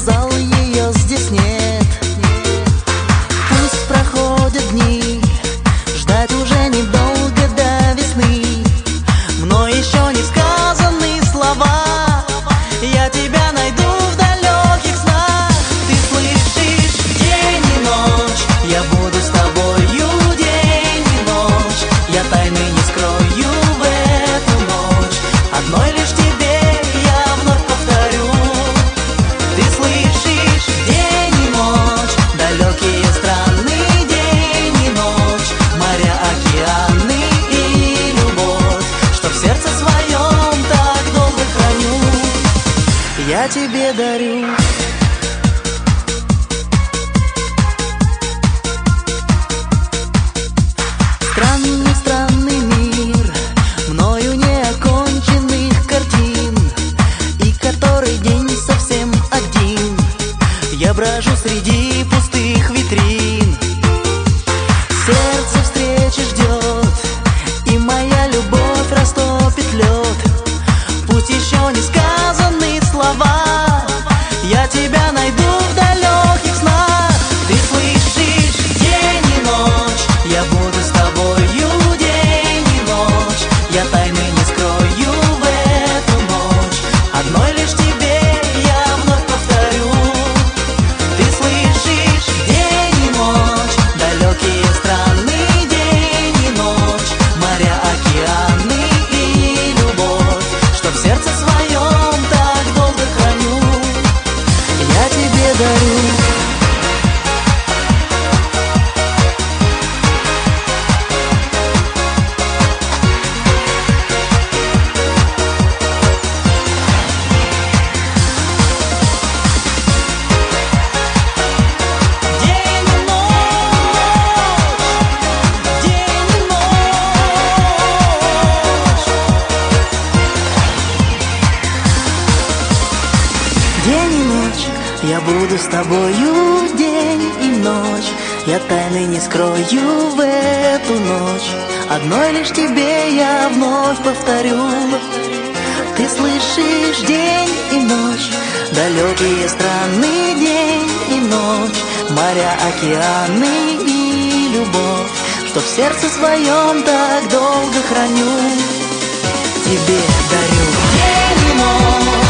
сказал, ее здесь нет. Пусть проходят дни, ждать уже недолго до весны. Мной еще не сказаны слова, я тебя найду в далеких снах. Ты слышишь, день и ночь, я буду с тобою день и ночь. Я тайны не скрою в эту ночь, одной лишь тебе я вновь повторю. Ты слышишь, день и ночь, далекие страны, день и ночь, моря, океаны и любовь, что в сердце своем так долго храню, я тебе дарю. Странный, странный мир, мною неоконченных картин, и который день совсем один. Я брожу среди пустых витрин. Сердце встречи ждет, и моя любовь растопит лед. Пусть еще не сказаны слова, я тебя найду в далеких снах. Ты слышишь, день и ночь, я буду с тобою день и ночь. Я тайны не скрою в эту ночь, одной лишь тебе я вновь повторю. Ты слышишь, день и ночь, далекие страны, день и ночь, моря, океаны и любовь, что в сердце своем так долго храню, я тебе дарю. День и ночь, я буду с тобою день и ночь. Я тайны не скрою в эту ночь, одной лишь тебе я вновь повторю. Ты слышишь, день и ночь, далекие страны, день и ночь, моря, океаны и любовь, что в сердце своем так долго храню, тебе дарю. День и ночь.